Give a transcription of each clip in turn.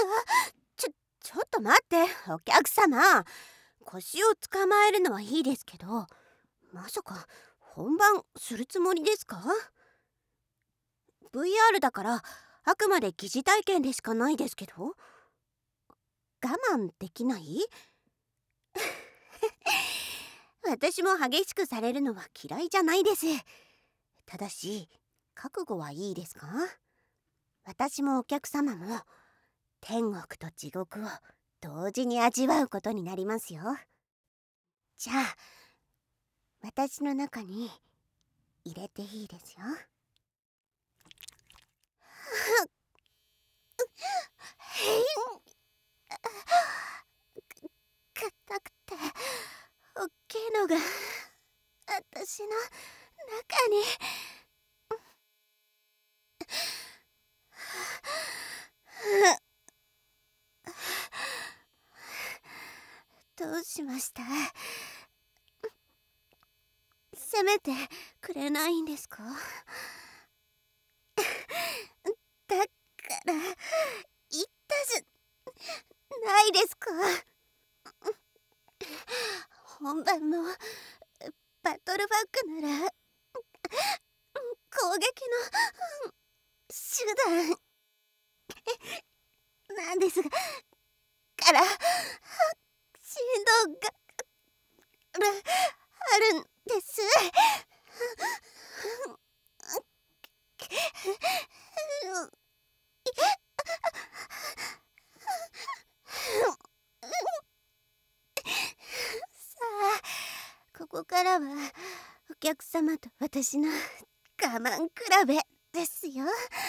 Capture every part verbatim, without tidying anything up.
ちょ、ちょっと待って、お客様。腰を捕まえるのはいいですけど、まさか本番するつもりですか？ ブイアール だからあくまで疑似体験でしかないですけど。我慢できない？私も激しくされるのは嫌いじゃないです。ただし覚悟はいいですか？私もお客様も天国と地獄を同時に味わうことになりますよ。じゃあ私の中に入れていいですよ。硬くて大きいのが私の中に。どうしました？せめてくれないんですか？だから言ったじゃないですか。本番のバトルバックなら攻撃の手段なんですがから振動があるんです。さあここからはお客様と私の我慢比べですよ。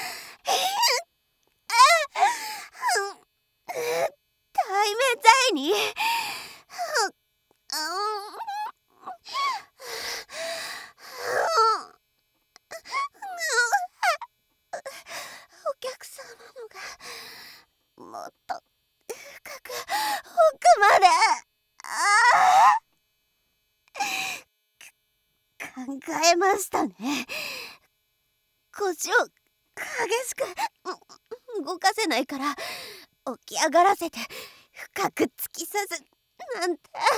対面剤にお客様のがもっと深く奥まで考えましたね。腰を激しく動かせないから起き上がらせて深く突き刺すなんて。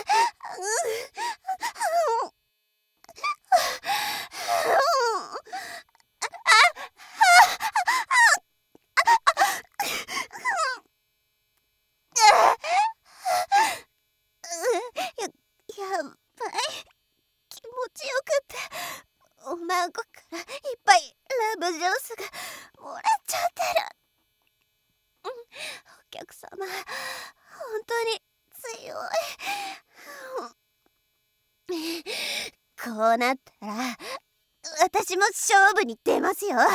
や、やばい。気持ちよくっておまんこからいっぱいラブジュースが漏れちゃってる。お客様本当に強い。こうなったら私も勝負に出ますよ。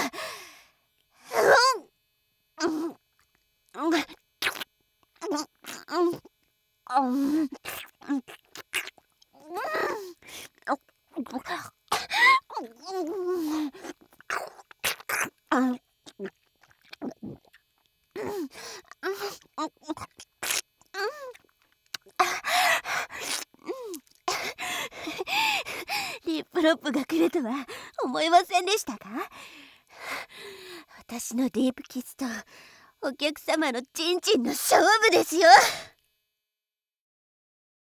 リップロップが来るとは思いませんでしたか？私のディープキスとお客様のチンチンの勝負ですよ。